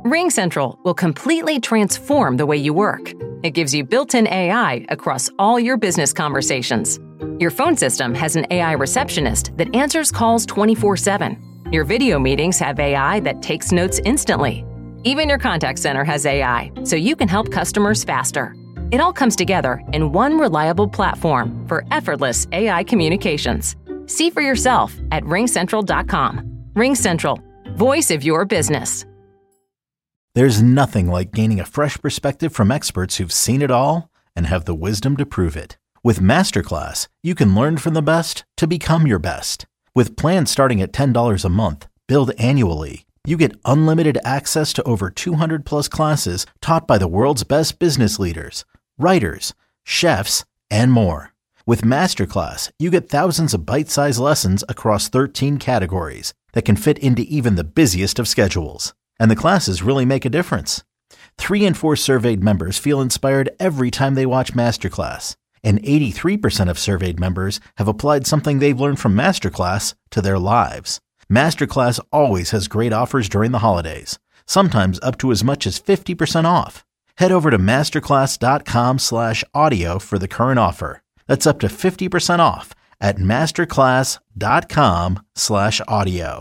RingCentral will completely transform the way you work. It gives you built-in AI across all your business conversations. Your phone system has an AI receptionist that answers calls 24/7. Your video meetings have AI that takes notes instantly. Even your contact center has AI, so you can help customers faster. It all comes together in one reliable platform for effortless AI communications. See for yourself at ringcentral.com. RingCentral, voice of your business. There's nothing like gaining a fresh perspective from experts who've seen it all and have the wisdom to prove it. With Masterclass, you can learn from the best to become your best. With plans starting at $10 a month, billed annually, you get unlimited access to over 200 plus classes taught by the world's best business leaders, writers, chefs, and more. With Masterclass, you get thousands of bite-sized lessons across 13 categories that can fit into even the busiest of schedules. And the classes really make a difference. 3 in 4 surveyed members feel inspired every time they watch Masterclass. And 83% of surveyed members have applied something they've learned from Masterclass to their lives. Masterclass always has great offers during the holidays, sometimes up to as much as 50% off. Head over to masterclass.com/audio for the current offer. That's up to 50% off at masterclass.com/audio.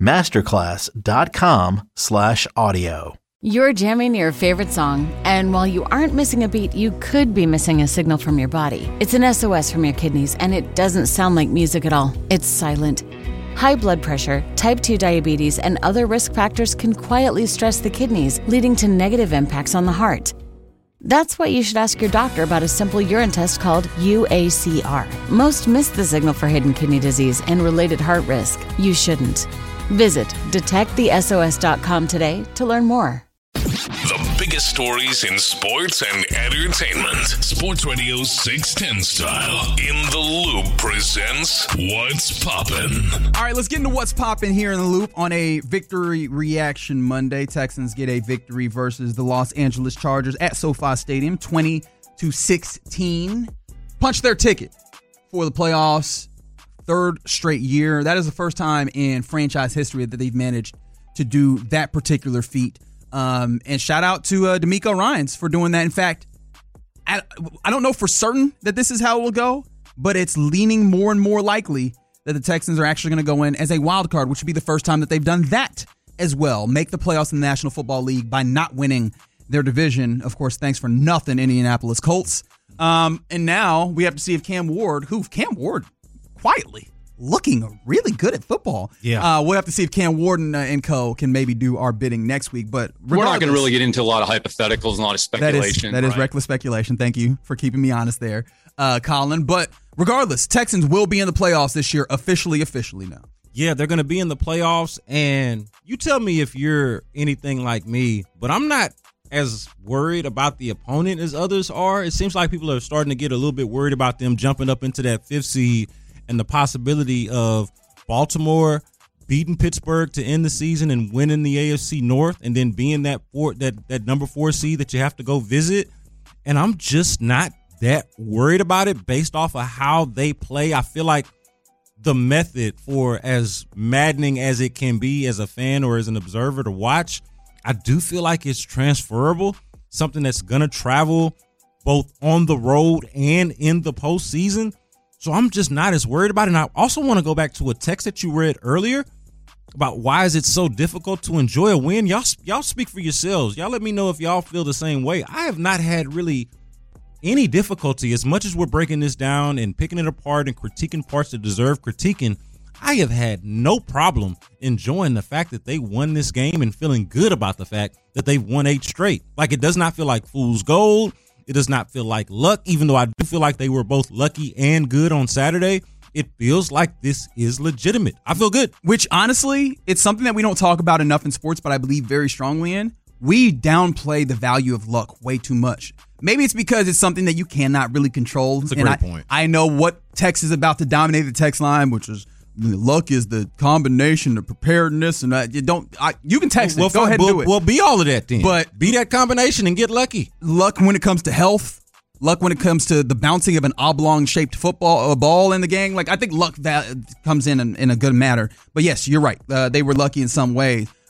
masterclass.com/audio. You're jamming your favorite song, and while you aren't missing a beat, you could be missing a signal from your body. It's an SOS from your kidneys, and it doesn't sound like music at all. It's silent. High blood pressure, type 2 diabetes, and other risk factors can quietly stress the kidneys, leading to negative impacts on the heart. That's why you should ask your doctor about a simple urine test called UACR. Most miss the signal for hidden kidney disease and related heart risk. You shouldn't. Visit detectthesos.com today to learn more. The biggest stories in sports and entertainment. Sports Radio 610 style. In the Loop presents What's Poppin'. All right, let's get into What's Poppin' here in the Loop on a Victory Reaction Monday. Texans get a victory versus the Los Angeles Chargers at SoFi Stadium, 20-16. Punch their ticket for the playoffs. 3rd straight year. That is the first time in franchise history that they've managed to do that particular feat. And shout out to DeMeco Ryans for doing that. In fact, I don't know for certain that this is how it will go, but it's leaning more and more likely that the Texans are actually going to go in as a wild card, which would be the first time that they've done that as well. Make the playoffs in the National Football League by not winning their division. Of course, thanks for nothing, Indianapolis Colts. And now we have to see if Cam Ward quietly looking really good at football. Yeah. We'll have to see if Cam Ward and co can maybe do our bidding next week. But we're not going to really get into a lot of hypotheticals and a lot of speculation. That is reckless speculation. Thank you for keeping me honest there, Colin. But regardless, Texans will be in the playoffs this year, officially now. Yeah, they're going to be in the playoffs. And you tell me if you're anything like me, but I'm not as worried about the opponent as others are. It seems like people are starting to get a little bit worried about them jumping up into that 5th seed and the possibility of Baltimore beating Pittsburgh to end the season and winning the AFC North and then being that number 4 seed that you have to go visit. And I'm just not that worried about it based off of how they play. I feel like the method, for as maddening as it can be as a fan or as an observer to watch, I do feel like it's transferable, something that's going to travel both on the road and in the postseason. So I'm just not as worried about it. And I also want to go back to a text that you read earlier about why is it so difficult to enjoy a win. Y'all speak for yourselves. Y'all let me know if y'all feel the same way. I have not had really any difficulty, as much as we're breaking this down and picking it apart and critiquing parts that deserve critiquing. I have had no problem enjoying the fact that they won this game and feeling good about the fact that they've won 8 straight. Like, it does not feel like fool's gold. It does not feel like luck, even though I do feel like they were both lucky and good on Saturday. It feels like this is legitimate. I feel good. Which, honestly, it's something that we don't talk about enough in sports, but I believe very strongly in. We downplay the value of luck way too much. Maybe it's because it's something that you cannot really control. That's a great point. I know what text is about to dominate the text line, which is luck is the combination of preparedness, and you can text it. Go ahead and do it. Well, be all of that then. But be that combination and get lucky. Luck when it comes to health. Luck when it comes to the bouncing of an oblong-shaped ball in the game. Like, I think luck comes in a good manner. But yes, you're right. They were lucky in some ways.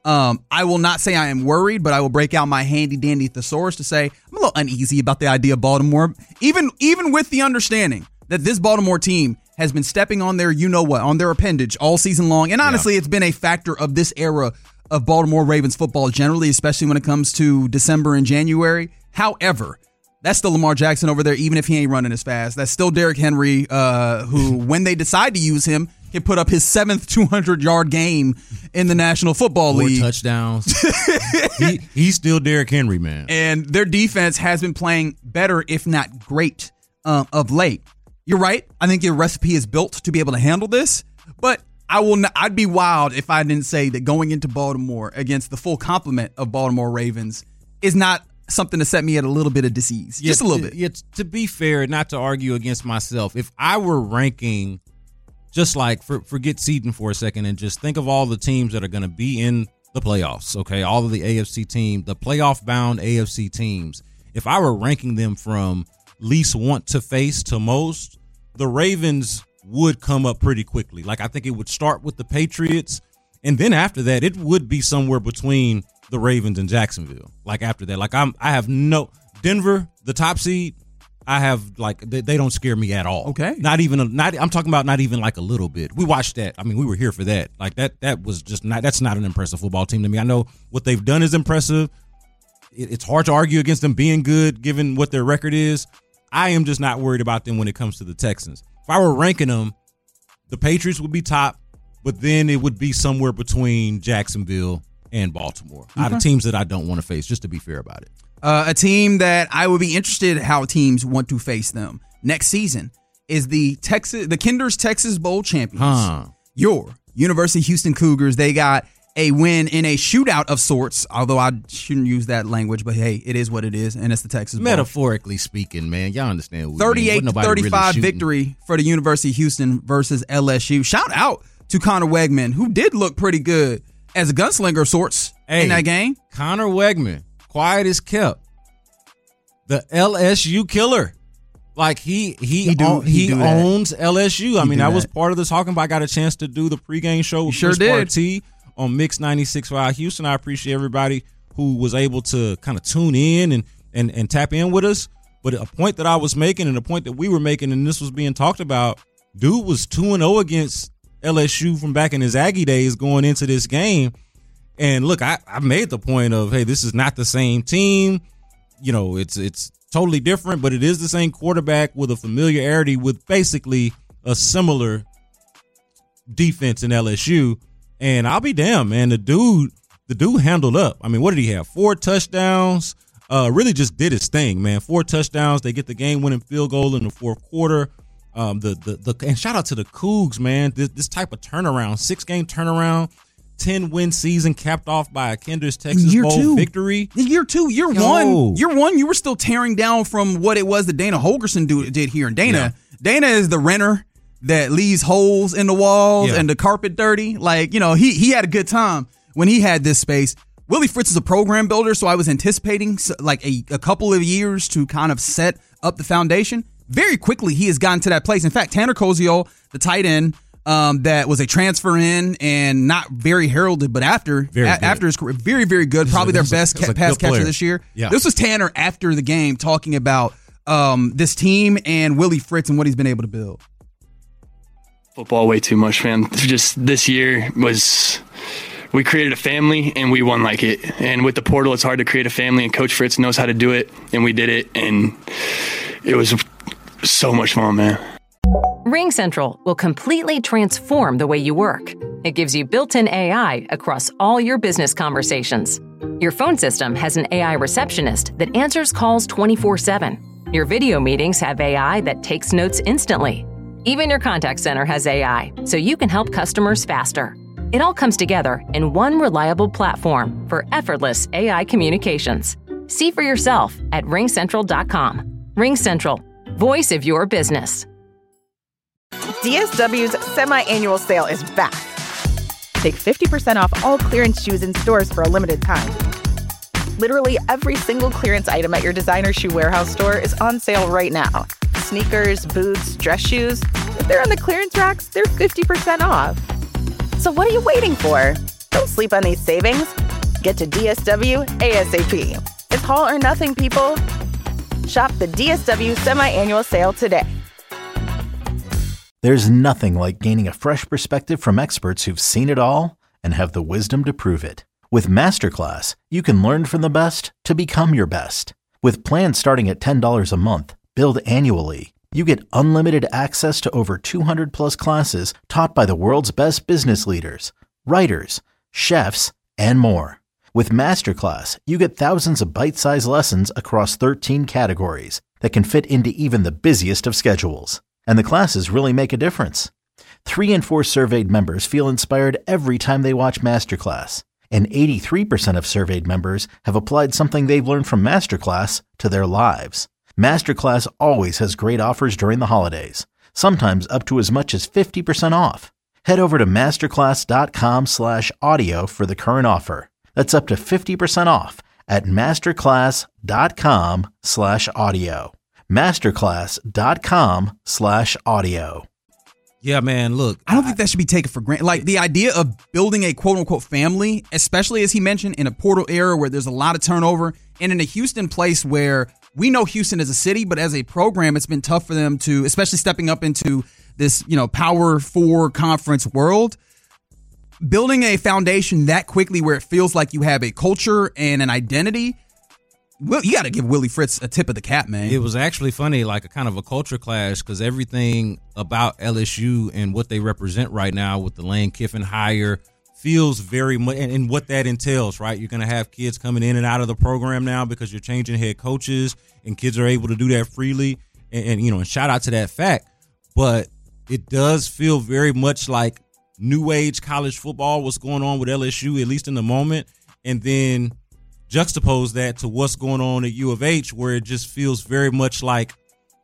I will not say I am worried, but I will break out my handy-dandy thesaurus to say I'm a little uneasy about the idea of Baltimore, even with the understanding that this Baltimore team has been stepping on their on their appendage all season long. And honestly, It's been a factor of this era of Baltimore Ravens football generally, especially when it comes to December and January. However, that's still Lamar Jackson over there, even if he ain't running as fast. That's still Derrick Henry, who, when they decide to use him, can put up his 7th 200-yard game in the National Football League. 4 touchdowns. He's still Derrick Henry, man. And their defense has been playing better, if not great, of late. You're right. I think your recipe is built to be able to handle this, but I'd be wild if I didn't say that going into Baltimore against the full complement of Baltimore Ravens is not something to set me at a little bit of disease. Just a little bit. Yeah, to be fair, not to argue against myself, if I were ranking, just like, forget seeding for a second and just think of all the teams that are going to be in the playoffs, okay? All of the AFC teams, the playoff-bound AFC teams. If I were ranking them from least want to face to most, the Ravens would come up pretty quickly. Like, I think it would start with the Patriots, and then after that, it would be somewhere between the Ravens and Jacksonville. Like, after that, like, I have no Denver, the top seed. I have, like, they don't scare me at all. Okay, I'm talking about not even like a little bit. We watched that. I mean, we were here for that. Like, that was just not. That's not an impressive football team to me. I know what they've done is impressive. It's hard to argue against them being good given what their record is. I am just not worried about them when it comes to the Texans. If I were ranking them, the Patriots would be top, but then it would be somewhere between Jacksonville and Baltimore. Out of teams that I don't want to face, just to be fair about it. A team that I would be interested in how teams want to face them next season is the Kinder's Texas Bowl champions. Your University of Houston Cougars. They got a win in a shootout of sorts, although I shouldn't use that language, but hey, it is what it is, and it's the Texas Bowl. Metaphorically speaking, man, y'all understand. 38-35 victory for the University of Houston versus LSU. Shout out to Connor Wegman, who did look pretty good as a gunslinger of sorts in that game. Connor Wegman, quiet as kept. The LSU killer. Like, he owns LSU. I mean, that was part of the talking about. I got a chance to do the pregame show with Chris Partee on Mix 96.5 Houston. I appreciate everybody who was able to kind of tune in and tap in with us. But a point that I was making and a point that we were making, and this was being talked about, dude was 2-0 against LSU from back in his Aggie days going into this game. And look, I made the point of, hey, this is not the same team. You know, it's totally different, but it is the same quarterback with a familiarity with basically a similar defense in LSU. And I'll be damned, man. The dude handled up. I mean, what did he have? 4 touchdowns. Really just did his thing, man. 4 touchdowns. They get the game-winning field goal in the fourth quarter. And shout out to the Cougs, man. This type of turnaround, 6-game turnaround, 10-win season capped off by a Kinder's Texas Bowl victory. Year 2, year one, you were still tearing down from what it was that Dana Holgorsen did here. And Dana is the renter that leaves holes in the walls and the carpet dirty. Like, you know, he had a good time when he had this space. Willie Fritz is a program builder, so I was anticipating like a couple of years to kind of set up the foundation. Very quickly, he has gotten to that place. In fact, Tanner Koziol, the tight end, that was a transfer in and not very heralded, but after his career, very, very good. Probably their best pass catcher this year. Yeah. This was Tanner after the game talking about this team and Willie Fritz and what he's been able to build. Football way too much, man. Just this year we created a family and we won like it. And with the portal, it's hard to create a family, and Coach Fritz knows how to do it, and we did it, and it was so much fun, man. RingCentral will completely transform the way you work. It gives you built-in AI across all your business conversations. Your phone system has an AI receptionist that answers calls 24/7. Your video meetings have AI that takes notes instantly. Even your contact center has AI, so you can help customers faster. It all comes together in one reliable platform for effortless AI communications. See for yourself at ringcentral.com. RingCentral, voice of your business. DSW's semi-annual sale is back. Take 50% off all clearance shoes in stores for a limited time. Literally every single clearance item at your designer shoe warehouse store is on sale right now. Sneakers, boots, dress shoes. If they're on the clearance racks, they're 50% off. So what are you waiting for? Don't sleep on these savings. Get to DSW ASAP. It's all or nothing, people. Shop the DSW semi-annual sale today. There's nothing like gaining a fresh perspective from experts who've seen it all and have the wisdom to prove it. With Masterclass, you can learn from the best to become your best. With plans starting at $10 a month, billed annually, you get unlimited access to over 200 plus classes taught by the world's best business leaders, writers, chefs, and more. With Masterclass, you get thousands of bite-sized lessons across 13 categories that can fit into even the busiest of schedules. And the classes really make a difference. 3 in 4 surveyed members feel inspired every time they watch Masterclass. And 83% of surveyed members have applied something they've learned from Masterclass to their lives. Masterclass always has great offers during the holidays, sometimes up to as much as 50% off. Head over to masterclass.com/audio for the current offer. That's up to 50% off at masterclass.com/audio. masterclass.com/audio. Yeah, man, look. I don't think that should be taken for granted. Like, the idea of building a quote-unquote family, especially, as he mentioned, in a portal era where there's a lot of turnover, and in a Houston place where we know Houston as a city, but as a program, it's been tough for them to, especially stepping up into this, Power 4 conference world. Building a foundation that quickly where it feels like you have a culture and an identity, well, you got to give Willie Fritz a tip of the cap, man. It was actually funny, like a kind of a culture clash, because everything about LSU and what they represent right now with the Lane Kiffin hire feels very much, and what that entails, right? You're going to have kids coming in and out of the program now because you're changing head coaches, and kids are able to do that freely, and shout out to that fact. But it does feel very much like new age college football, what's going on with LSU, at least in the moment, and then juxtapose that to what's going on at U of H, where it just feels very much like,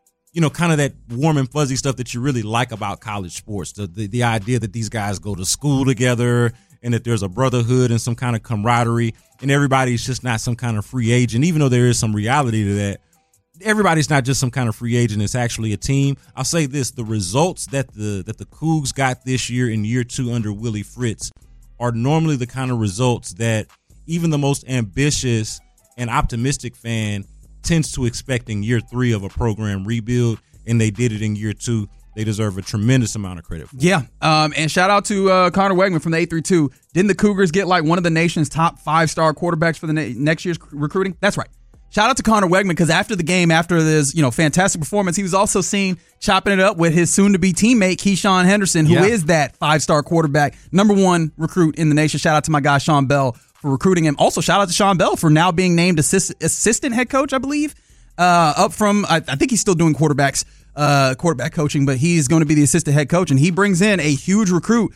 kind of that warm and fuzzy stuff that you really like about college sports. The idea that these guys go to school together and that there's a brotherhood and some kind of camaraderie, and everybody's just not some kind of free agent, even though there is some reality to that. Everybody's not just some kind of free agent. It's actually a team. I'll say this: the results that the Cougs got this year in year 2 under Willie Fritz are normally the kind of results that even the most ambitious and optimistic fan tends to expect in year 3 of a program rebuild, and they did it in year 2. They deserve a tremendous amount of credit for it. Yeah, and shout out to Connor Wegman from the 832. Didn't the Cougars get like one of the nation's top 5-star quarterbacks for the next year's recruiting? That's right. Shout out to Connor Wegman, because after the game, after this fantastic performance, he was also seen chopping it up with his soon-to-be teammate, Keyshawn Henderson, who is that 5-star quarterback, #1 recruit in the nation. Shout out to my guy, Sean Bell, for recruiting him. Also, shout out to Sean Bell for now being named assistant head coach, I believe, up from, I think he's still doing quarterback coaching, but he's going to be the assistant head coach, and he brings in a huge recruit.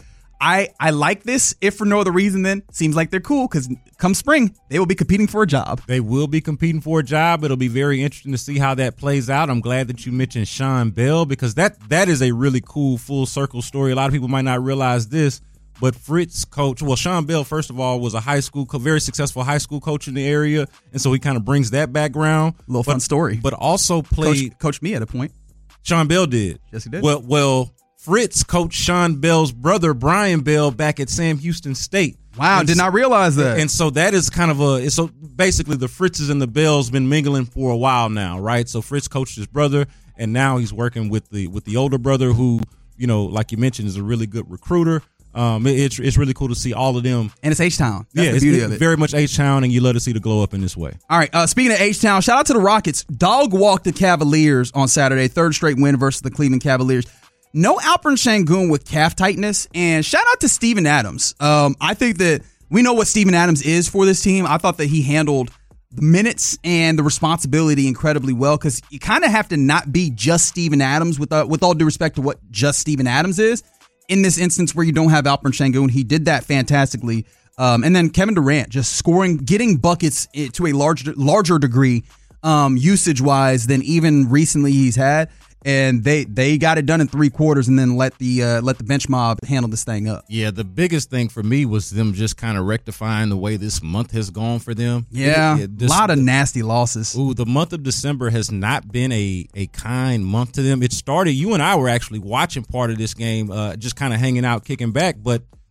I like this, if for no other reason than seems like they're cool, because come spring, they will be competing for a job. They will be competing for a job. It'll be very interesting to see how that plays out. I'm glad that you mentioned Sean Bell, because that is a really cool full circle story. A lot of people might not realize this, but Fritz coach, well, Sean Bell, first of all, was a very successful high school coach in the area, and so he kind of brings that background. Fun story. But also played. Coached me at a point. Sean Bell did. Yes, he did. Well, Fritz coached Sean Bell's brother, Brian Bell, back at Sam Houston State. Wow, did not realize that. And so that is kind of so basically the Fritzes and the Bells been mingling for a while now, right? So Fritz coached his brother, and now he's working with the older brother who, like you mentioned, is a really good recruiter. It's really cool to see all of them. And it's H-Town. That's the beauty of it. Very much H-Town, and you love to see the glow up in this way. All right, speaking of H-Town, shout out to the Rockets. Dog walked the Cavaliers on Saturday, 3rd straight win versus the Cleveland Cavaliers. No Alperen Sengun with calf tightness, and shout out to Steven Adams. I think that we know what Steven Adams is for this team. I thought that he handled the minutes and the responsibility incredibly well, because you kind of have to not be just Steven Adams, with all due respect to what just Steven Adams is. In this instance where you don't have Alperen Sengun, he did that fantastically. And then Kevin Durant just scoring, getting buckets to a larger degree usage-wise than even recently he's had. And they got it done in 3 quarters, and then let the bench mob handle this thing up. Yeah, the biggest thing for me was them just kind of rectifying the way this month has gone for them. Yeah, a lot of nasty losses. Ooh, the month of December has not been a kind month to them. It started, you and I were actually watching part of this game, just kind of hanging out, kicking back, but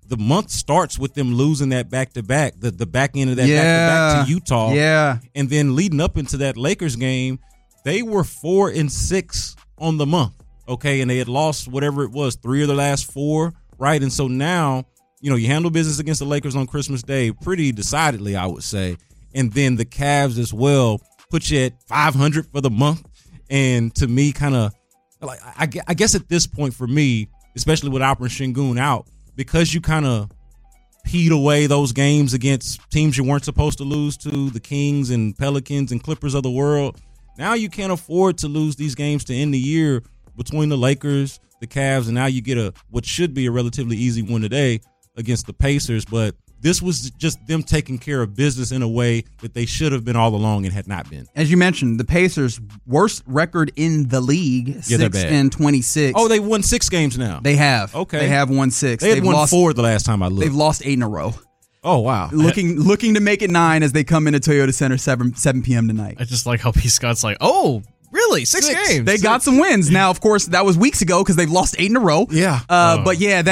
the month starts with them losing that back-to-back, the back end of that back-to-back to Utah. Yeah. And then leading up into that Lakers game, they were 4-6 on the month, okay? And they had lost whatever it was, 3 of the last 4, right? And so now, you handle business against the Lakers on Christmas Day pretty decidedly, I would say. And then the Cavs as well put you at 500 for the month. And to me, kind of, like, I guess at this point for me, especially with Alperen Sengun out, because you kind of peed away those games against teams you weren't supposed to lose to, the Kings and Pelicans and Clippers of the world, now you can't afford to lose these games to end the year between the Lakers, the Cavs, and now you get what should be a relatively easy win today against the Pacers. But this was just them taking care of business in a way that they should have been all along and had not been. As you mentioned, the Pacers' worst record in the league, 6-26. Oh, they won 6 games now. They have. Okay. They have won 6. They've won 4 the last time I looked. They've lost 8 in a row. Oh, wow. Looking to make it 9 as they come into Toyota Center 7 p.m. tonight. I just like how P. Scott's like, oh, really? 6 games? They got some wins. Now, of course, that was weeks ago because they've lost 8 in a row. Yeah. But yeah,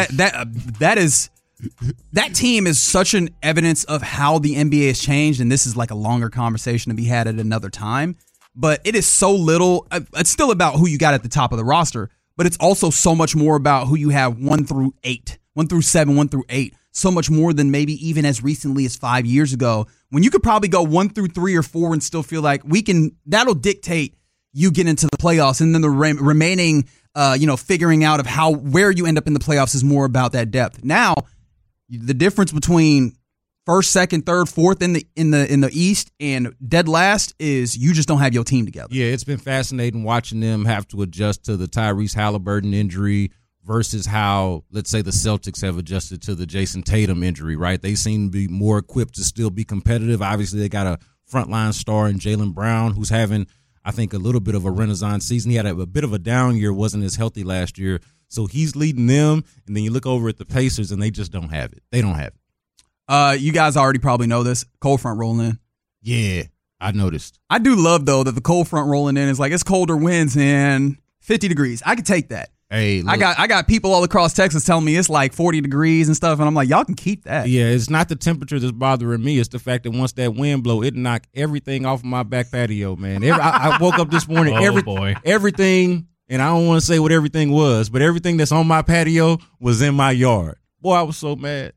that team is such an evidence of how the NBA has changed, and this is like a longer conversation to be had at another time. But it is so little. It's still about who you got at the top of the roster, but it's also so much more about who you have 1 through 8, 1 through 7, 1 through 8. So much more than maybe even as recently as 5 years ago, when you could probably go 1 through 3 or 4 and still feel like that'll dictate you get into the playoffs, and then the remaining, figuring out of where you end up in the playoffs is more about that depth. Now, the difference between first, second, third, fourth in the East and dead last is you just don't have your team together. Yeah, it's been fascinating watching them have to adjust to the Tyrese Halliburton injury versus how, let's say, the Celtics have adjusted to the Jason Tatum injury, right? They seem to be more equipped to still be competitive. Obviously, they got a frontline star in Jaylen Brown, who's having, I think, a little bit of a renaissance season. He had a bit of a down year, wasn't as healthy last year. So he's leading them, and then you look over at the Pacers, and they just don't have it. They don't have it. You guys already probably know this. Cold front rolling in. Yeah, I noticed. I do love, though, that the cold front rolling in is like, it's colder winds and 50 degrees. I could take that. Hey, look, I got people all across Texas telling me it's like 40 degrees and stuff, and I'm like, y'all can keep that. Yeah, it's not the temperature that's bothering me. It's the fact that once that wind blow, it knocked everything off of my back patio, man. I woke up this morning, everything, and I don't want to say what everything was, but everything that's on my patio was in my yard. Boy, I was so mad.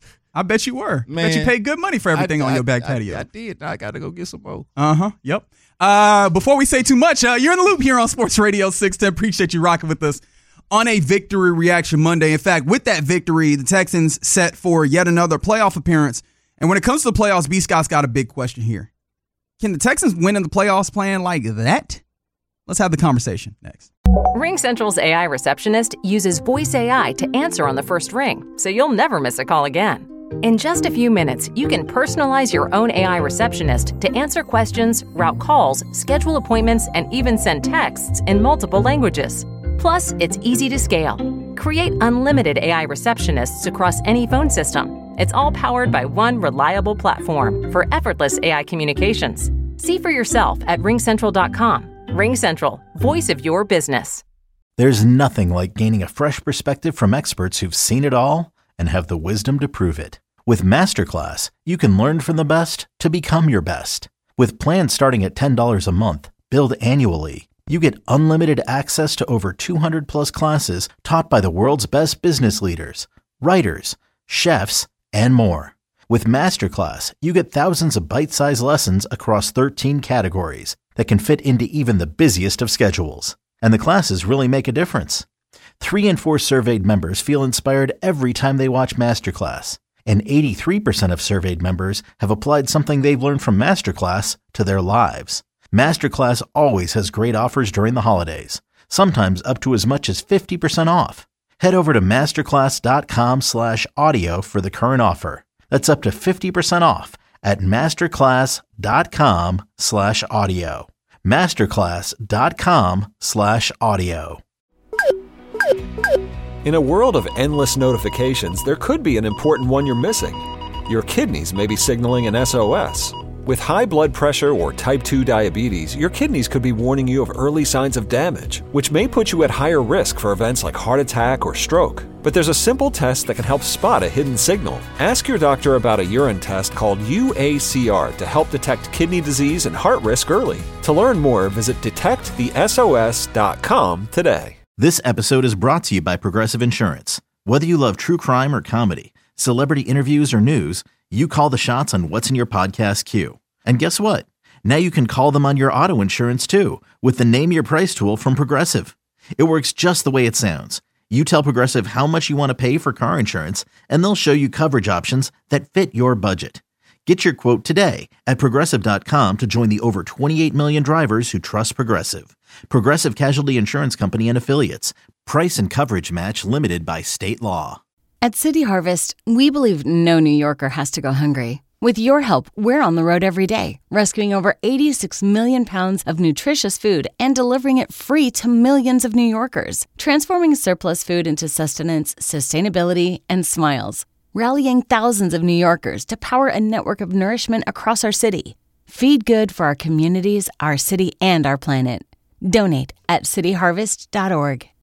I bet you were. Man, bet you paid good money for everything on your back patio. I did. Now I got to go get some more. Yep. Before we say too much, you're in the loop here on Sports Radio 610. Appreciate you rocking with us on a Victory Reaction Monday. In fact, with that victory, the Texans set for yet another playoff appearance. And when it comes to the playoffs, B. Scott's got a big question here. Can the Texans win in the playoffs playing like that? Let's have the conversation next. RingCentral's AI receptionist uses voice AI to answer on the first ring, so you'll never miss a call again. In just a few minutes, you can personalize your own AI receptionist to answer questions, route calls, schedule appointments, and even send texts in multiple languages. Plus, it's easy to scale. Create unlimited AI receptionists across any phone system. It's all powered by one reliable platform for effortless AI communications. See for yourself at RingCentral.com. RingCentral, voice of your business. There's nothing like gaining a fresh perspective from experts who've seen it all and have the wisdom to prove it. With Masterclass, you can learn from the best to become your best. With plans starting at $10 a month, billed annually, you get unlimited access to over 200 plus classes taught by the world's best business leaders, writers, chefs, and more. With Masterclass, you get thousands of bite-sized lessons across 13 categories that can fit into even the busiest of schedules. And the classes really make a difference. 3 in 4 surveyed members feel inspired every time they watch Masterclass. And 83% of surveyed members have applied something they've learned from Masterclass to their lives. Masterclass always has great offers during the holidays, sometimes up to as much as 50% off. Head over to masterclass.com/audio for the current offer. That's up to 50% off at masterclass.com/audio. masterclass.com/audio. In a world of endless notifications, there could be an important one you're missing. Your kidneys may be signaling an SOS. With high blood pressure or type 2 diabetes, your kidneys could be warning you of early signs of damage, which may put you at higher risk for events like heart attack or stroke. But there's a simple test that can help spot a hidden signal. Ask your doctor about a urine test called UACR to help detect kidney disease and heart risk early. To learn more, visit detectthesos.com today. This episode is brought to you by Progressive Insurance. Whether you love true crime or comedy, celebrity interviews or news, you call the shots on what's in your podcast queue. And guess what? Now you can call them on your auto insurance too with the Name Your Price tool from Progressive. It works just the way it sounds. You tell Progressive how much you want to pay for car insurance, and they'll show you coverage options that fit your budget. Get your quote today at Progressive.com to join the over 28 million drivers who trust Progressive. Progressive Casualty Insurance Company and Affiliates. Price and coverage match limited by state law. At City Harvest, we believe no New Yorker has to go hungry. With your help, we're on the road every day, rescuing over 86 million pounds of nutritious food and delivering it free to millions of New Yorkers, transforming surplus food into sustenance, sustainability, and smiles, rallying thousands of New Yorkers to power a network of nourishment across our city. Feed good for our communities, our city, and our planet. Donate at cityharvest.org.